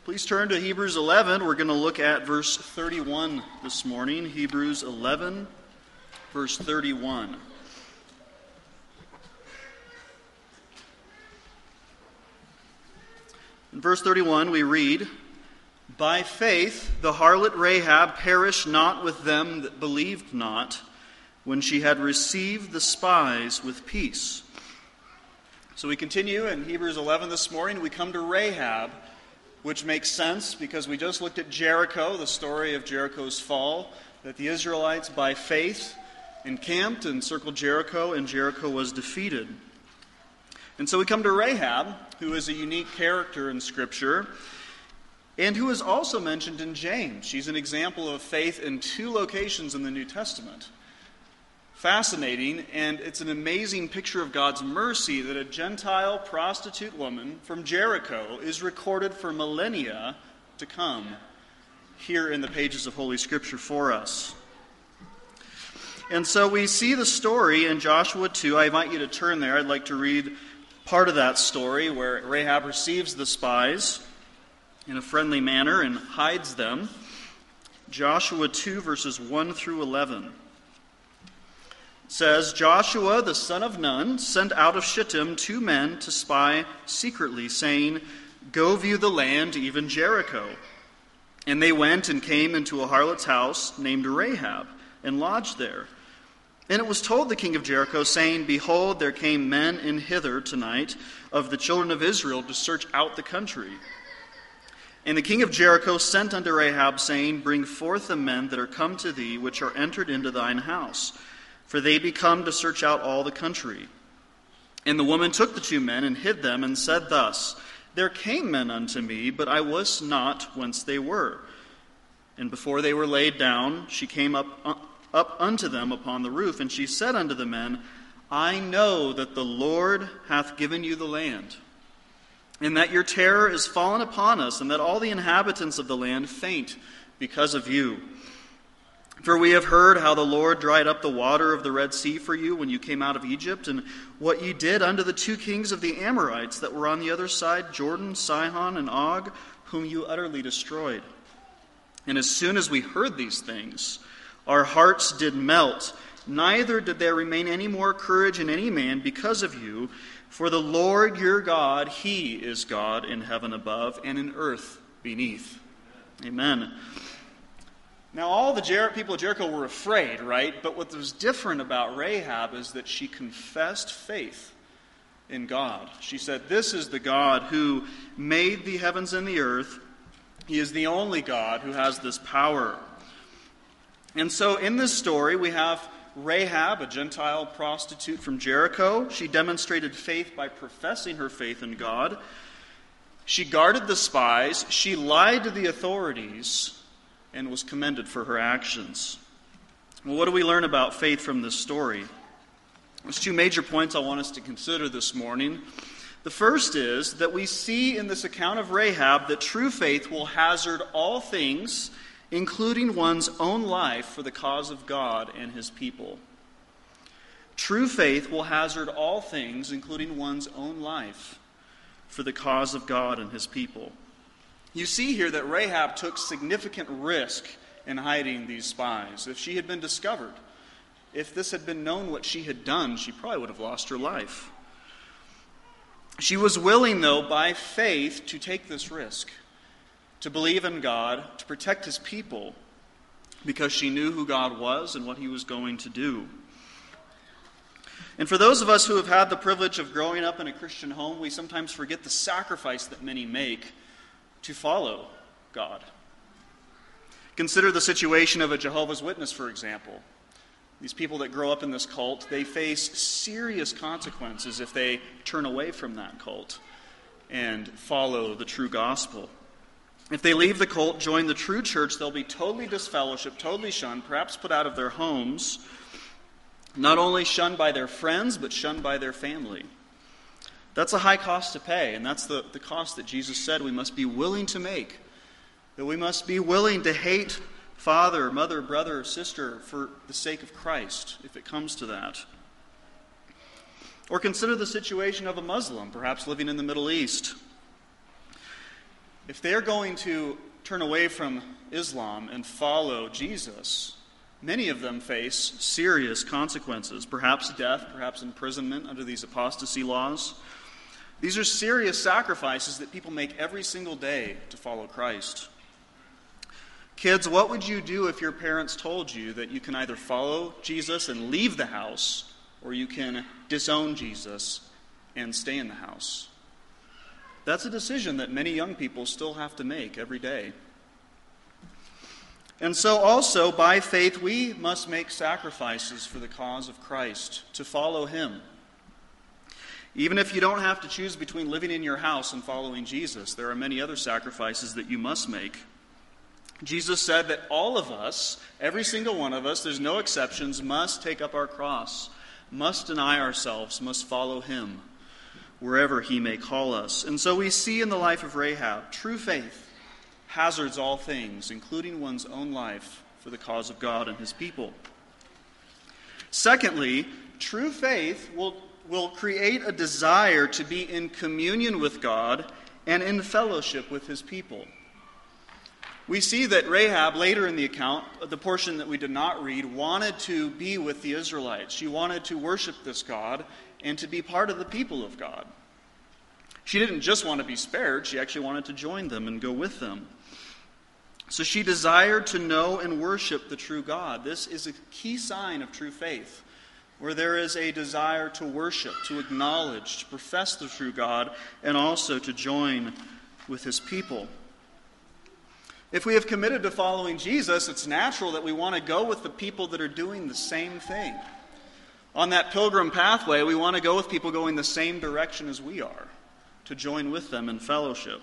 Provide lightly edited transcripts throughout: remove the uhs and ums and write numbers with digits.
Please turn to Hebrews 11. We're going to look at verse 31 this morning. Hebrews 11, verse 31. In verse 31 we read, "By faith the harlot Rahab perished not with them that believed not, when she had received the spies with peace." So we continue in Hebrews 11 this morning. We come to Rahab, which makes sense because we just looked at Jericho, the story of Jericho's fall, that the Israelites by faith encamped and encircled Jericho, and Jericho was defeated. And so we come to Rahab, who is a unique character in Scripture, and who is also mentioned in James. She's an example of faith in two locations in the New Testament. Fascinating, and it's an amazing picture of God's mercy that a Gentile prostitute woman from Jericho is recorded for millennia to come here in the pages of Holy Scripture for us. And so we see the story in Joshua 2. I invite you to turn there. I'd like to read part of that story where Rahab receives the spies in a friendly manner and hides them. Joshua 2, verses 1 through 11. It says, "Joshua the son of Nun sent out of Shittim 2 men to spy secretly, saying, 'Go view the land, even Jericho.' And they went and came into a harlot's house named Rahab, and lodged there. And it was told the king of Jericho, saying, 'Behold, there came men in hither tonight of the children of Israel to search out the country.' And the king of Jericho sent unto Rahab, saying, 'Bring forth the men that are come to thee, which are entered into thine house. For they be come to search out all the country.' And the woman took the 2 men and hid them, and said thus, 'There came men unto me, but I wist not whence they were.' And before they were laid down, she came up unto them upon the roof, and she said unto the men, 'I know that the Lord hath given you the land, and that your terror is fallen upon us, and that all the inhabitants of the land faint because of you. For we have heard how the Lord dried up the water of the Red Sea for you when you came out of Egypt, and what ye did unto the 2 kings of the Amorites that were on the other side, Jordan, Sihon, and Og, whom you utterly destroyed. And as soon as we heard these things, our hearts did melt, neither did there remain any more courage in any man because of you. For the Lord your God, He is God in heaven above and in earth beneath.'" Amen. Now all the people of Jericho were afraid, right? But what was different about Rahab is that she confessed faith in God. She said, "This is the God who made the heavens and the earth. He is the only God who has this power." And so in this story we have Rahab, a Gentile prostitute from Jericho. She demonstrated faith by professing her faith in God. She guarded the spies. She lied to the authorities and was commended for her actions. Well, what do we learn about faith from this story? There's 2 major points I want us to consider this morning. The first is that we see in this account of Rahab that true faith will hazard all things, including one's own life, for the cause of God and His people. True faith will hazard all things, including one's own life, for the cause of God and His people. You see here that Rahab took significant risk in hiding these spies. If she had been discovered, if this had been known what she had done, she probably would have lost her life. She was willing, though, by faith, to take this risk, to believe in God, to protect His people, because she knew who God was and what He was going to do. And for those of us who have had the privilege of growing up in a Christian home, we sometimes forget the sacrifice that many make to follow God. Consider the situation of a Jehovah's Witness, for example. These people that grow up in this cult, they face serious consequences if they turn away from that cult and follow the true gospel. If they leave the cult, join the true church, they'll be totally disfellowshipped, totally shunned, perhaps put out of their homes, not only shunned by their friends, but shunned by their family. That's a high cost to pay, and that's the cost that Jesus said we must be willing to make. That we must be willing to hate father, mother, brother, or sister for the sake of Christ, if it comes to that. Or consider the situation of a Muslim, perhaps living in the Middle East. if they're going to turn away from Islam and follow Jesus, many of them face serious consequences, perhaps death, perhaps imprisonment under these apostasy laws. These are serious sacrifices that people make every single day to follow Christ. Kids, what would you do if your parents told you that you can either follow Jesus and leave the house, or you can disown Jesus and stay in the house? That's a decision that many young people still have to make every day. And so also, by faith, we must make sacrifices for the cause of Christ, to follow Him. Even if you don't have to choose between living in your house and following Jesus, there are many other sacrifices that you must make. Jesus said that all of us, every single one of us, there's no exceptions, must take up our cross, must deny ourselves, must follow Him wherever He may call us. And so we see in the life of Rahab, true faith hazards all things, including one's own life, for the cause of God and His people. Secondly, true faith will create a desire to be in communion with God and in fellowship with His people. We see that Rahab, later in the account, the portion that we did not read, wanted to be with the Israelites. She wanted to worship this God and to be part of the people of God. She didn't just want to be spared, she actually wanted to join them and go with them. So she desired to know and worship the true God. This is a key sign of true faith, where there is a desire to worship, to acknowledge, to profess the true God, and also to join with His people. If we have committed to following Jesus, it's natural that we want to go with the people that are doing the same thing. On that pilgrim pathway, we want to go with people going the same direction as we are, to join with them in fellowship.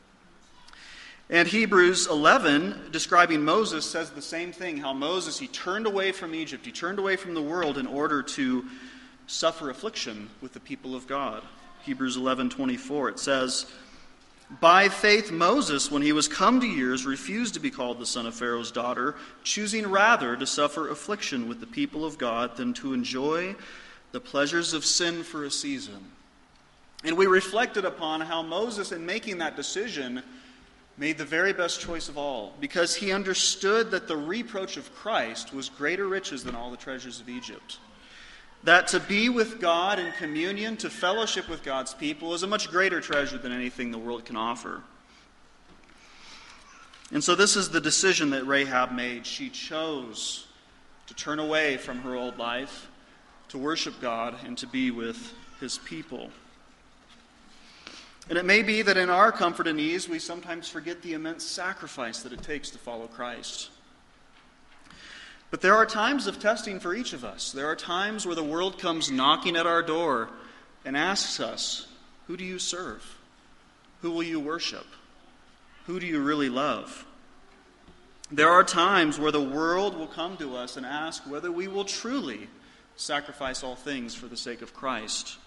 And Hebrews 11, describing Moses, says the same thing, how Moses, he turned away from Egypt, he turned away from the world in order to suffer affliction with the people of God. Hebrews 11:24, it says, "By faith Moses, when he was come to years, refused to be called the son of Pharaoh's daughter, choosing rather to suffer affliction with the people of God than to enjoy the pleasures of sin for a season." And we reflected upon how Moses, in making that decision, made the very best choice of all, because he understood that the reproach of Christ was greater riches than all the treasures of Egypt. That to be with God in communion, to fellowship with God's people, is a much greater treasure than anything the world can offer. And so this is the decision that Rahab made. She chose to turn away from her old life, to worship God, and to be with His people. And it may be that in our comfort and ease, we sometimes forget the immense sacrifice that it takes to follow Christ. But there are times of testing for each of us. There are times where the world comes knocking at our door and asks us, who do you serve? Who will you worship? Who do you really love? There are times where the world will come to us and ask whether we will truly sacrifice all things for the sake of Christ.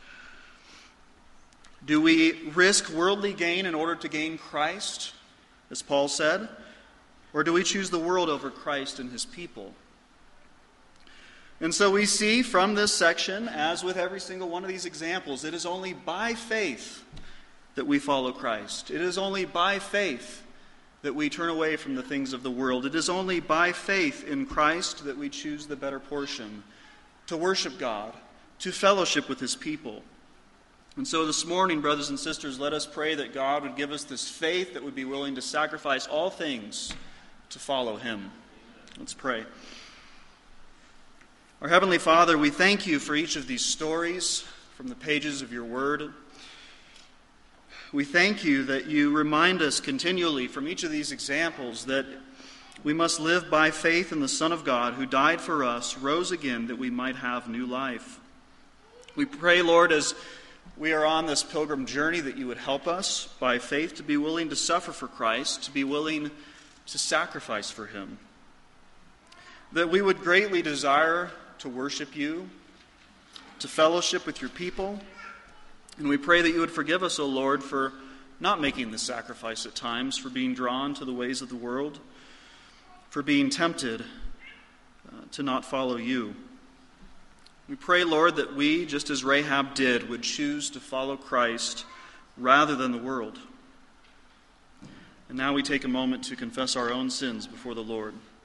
Do we risk worldly gain in order to gain Christ, as Paul said? Or do we choose the world over Christ and His people? And so we see from this section, as with every single one of these examples, it is only by faith that we follow Christ. It is only by faith that we turn away from the things of the world. It is only by faith in Christ that we choose the better portion, to worship God, to fellowship with His people. And so this morning, brothers and sisters, let us pray that God would give us this faith that would be willing to sacrifice all things to follow Him. Let's pray. Our Heavenly Father, we thank You for each of these stories from the pages of Your Word. We thank You that You remind us continually from each of these examples that we must live by faith in the Son of God who died for us, rose again, that we might have new life. We pray, Lord, as we are on this pilgrim journey, that You would help us by faith to be willing to suffer for Christ, to be willing to sacrifice for Him. That we would greatly desire to worship You, to fellowship with Your people. And we pray that You would forgive us, O Lord, for not making the sacrifice at times, for being drawn to the ways of the world, for being tempted to not follow You. We pray, Lord, that we, just as Rahab did, would choose to follow Christ rather than the world. And now we take a moment to confess our own sins before the Lord.